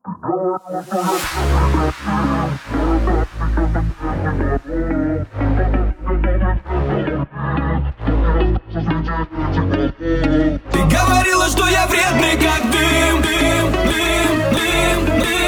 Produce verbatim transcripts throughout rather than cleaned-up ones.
Ты говорила, что я вредный, как дым, дым, дым, дым,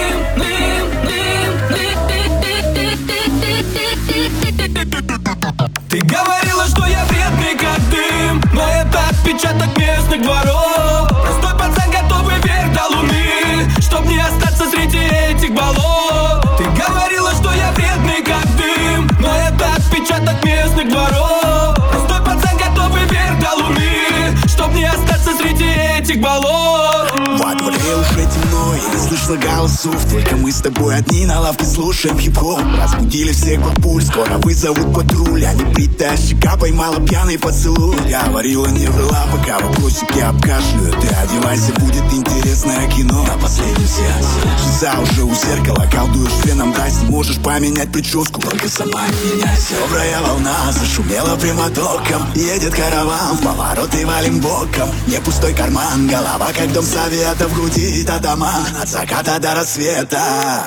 дым, дым. Ты говорила, что я вредный, как дым, но это отпечаток местных дворов. Простой пацан, готовый вверх до луны, чтоб не остаться среди этих болот. Ты говорила, что я вредный, как дым, но это отпечаток местных дворов. Простой пацан, готовый вверх до луны, чтоб не остаться среди этих болот. Во дворе уже темно и не слышно голосов. Только мы с тобой одни на лавке слушаем хип-хоп. Разбудили всех под пуль, скоро вызовут патруль. А небритая щека поймала пьяный поцелуй. Говорила, не врала, пока вопросики обкашляют. Ты одевайся, будет интересное кино. На последний сеанс часа уже у зеркала. Колдуешь феном, дасть, можешь поменять прическу, только сама не меняйся. Добрая волна зашумела прямотоком. Едет караван, в повороты валим боком. Не пустой карман, голова как дом совета. В груди татаман, от заката до рассвета.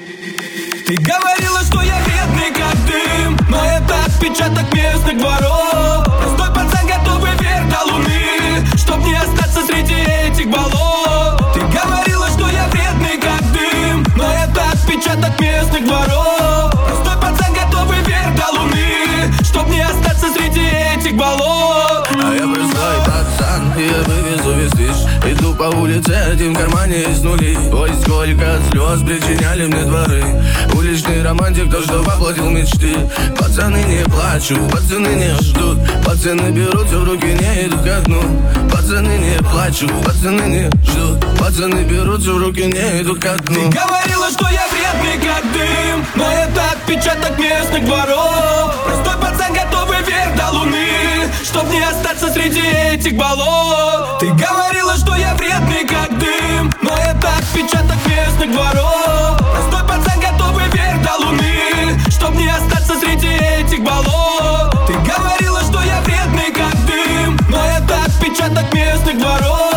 Ты говорила, что я вредный, как дым, но это отпечаток местных дворов. Простой пацан, готовый вверх до луны, чтоб не остаться среди этих болот. Ты говорила, что я вредный, как дым, но это отпечаток местных дворов. Простой пацан, готовый вверх до луны, чтоб не остаться среди этих болот. А я простой пацан, и я вывезу весь движ. Иду по улице, один в кармане из нули. Ой, сколько слез причиняли мне дворы. Уличный романтик, то, что воплотил мечты. Пацаны не плачут, пацаны не ждут. Пацаны берут все в руки, не идут ко дну. Пацаны не плачут, пацаны не ждут. Пацаны берут все в руки, не идут ко дну. Ты говорила, что я вредный, как дым, но это отпечаток местных дворов. Простой пацан, готовый вверх до луны, чтоб не остаться среди этих болот. Ты говорила, что я вредный, как дым, но это отпечаток местных дворов. Простой пацан, готовый вверх до луны, чтоб не остаться среди этих болот. Ты говорила, что я вредный, как дым, но это отпечаток местных дворов.